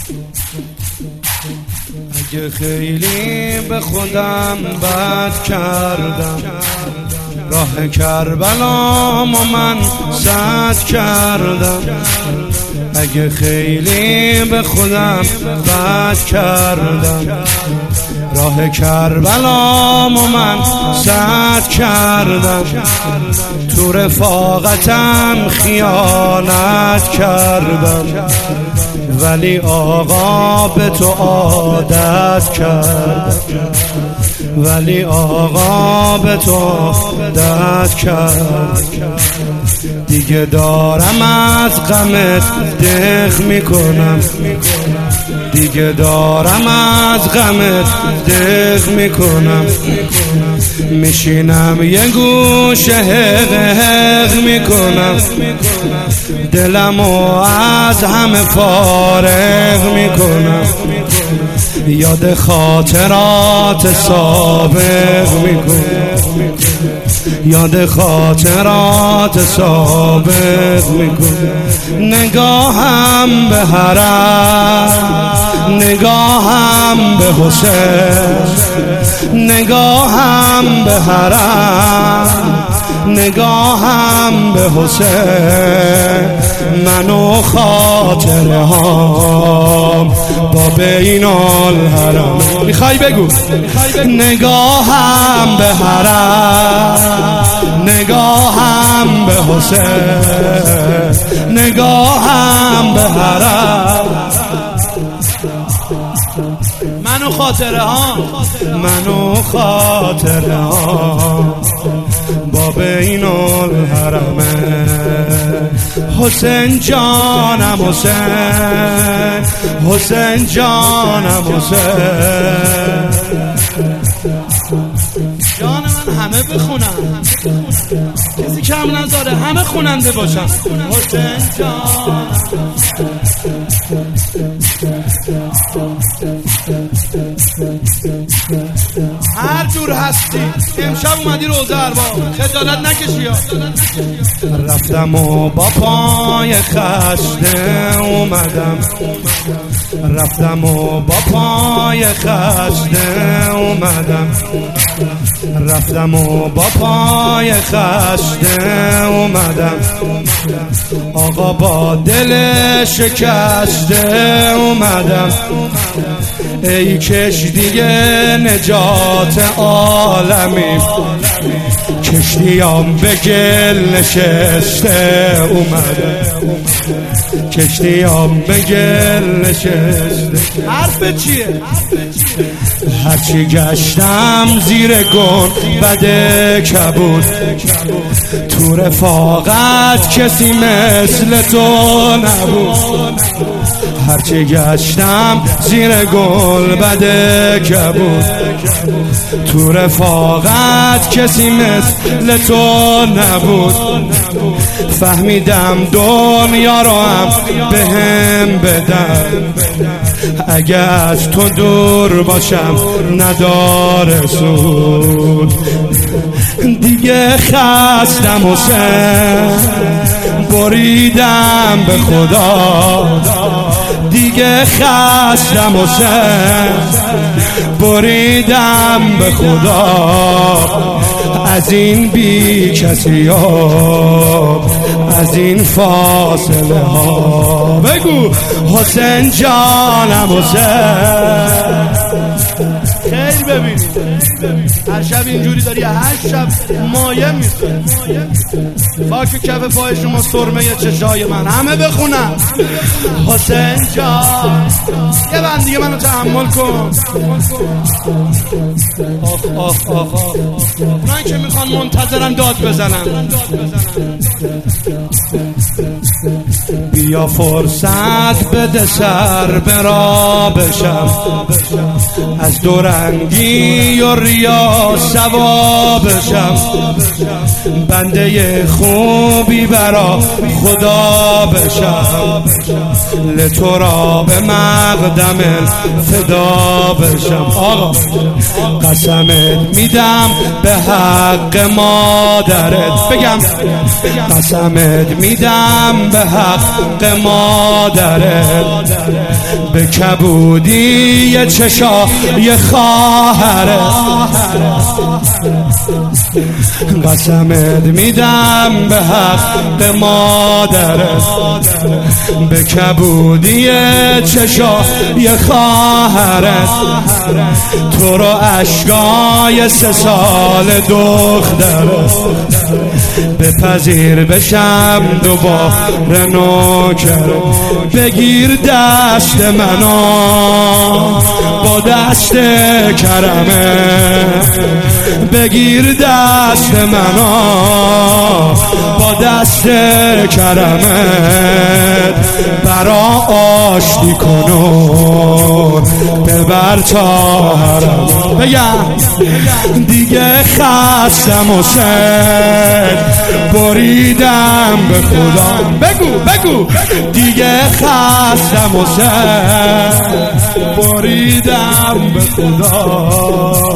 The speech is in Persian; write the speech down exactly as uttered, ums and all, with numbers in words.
اگه خیلی به خودم بد کردم، راه کربلامو من سد کردم. اگه خیلی به خودم بد کردم، راه کربلامو من سد کردم. تو رفاقتم خیانت کردم، ولی آقا به تو عادت کرد، ولی آقا به تو عادت کرد. دیگه دارم از غمت دق میکنم، دیگه دارم از غمت دق میکنم. میشینم یه گوشه حق حق میکنم، دلمو از همه فارغ میکنم. یاد خاطرات سابق میکنم، یاد خاطرات سابق میکنم. نگاهم به حرم، نگاهم به حسین، نگاهم به حرم، نگاهم به حسین. من و خاطره هام با بین الحرم. میخوای بگو؟ نگاهم به حرم، نگاهم به حسین، نگاهم به حرم. من و خاطره ها، من و خاطره ها با بین الحرمه. حسین جانم حسین، حسین جانم حسین. جان من همه بخونم، کسی کم نذاره، همه خوننده باشم. حسین جانم، هر جور هستی امشب اومدی روزه ارباب، خجالت نکشی. رفتم و با پای خسته اومدم، رفتم و با پای خسته اومدم، رفتم و با پای خسته اومدم. آقا با دل شکسته اومدم. ای کشتی نجات عالمی، کشتیام به گل نشسته اومدم، کشتیام به گل نشسته. حرف چیه؟ هرچی گشتم زیر گنبد کبود، تو رفاقت کسی مثل تو نبود. هرچی گشتم زیر گنبد کبود، تو رفاقت کسی مثل تو نبود. فهمیدم دنیا رو هم به هم بدم، اگه از تو دور باشم نداره سود. دیگه خستم حسین، بریدم به خدا. دیگه خستم حسین، بریدم به خدا. از این بی کسی ها، از این فاصله ها. بگو حسین جانم حسین. خیلی ببینید هر شب اینجوری داری، هر شب مایه میشه. خاک کف پای شما، سرمه چشای من. همه بخونم حسین جان. یه بند دیگه منو تحمل کن. آخ آخ آخ آخ. اونایی که میخوان منتظرن داد بزنن. بیا فرصت بده سر برا بشم، از دورنگی و بیا ثوابشم، بنده خوبی برا خدا بشم، لتو را به مقدم فدا بشم. آقا قسمت میدم به حق مادرت، بگم قسمت میدم به حق مادرت، به کبودی چشای خواهرت، قسمت میدم به حق مادرت، به کبودی چشای خواهرت، تو رو اشکای سه سال دخترت، بپذیر بشم دوباره نوکر، بگیر دست منو با دست کرمه، بگیر دست منو با دست کرمت، برا آشتی کنون ببر تا حرم. بگم دیگه خستم و سر بریدم به خدا، بگو بگو دیگه خستم و سر بریدم به خدا،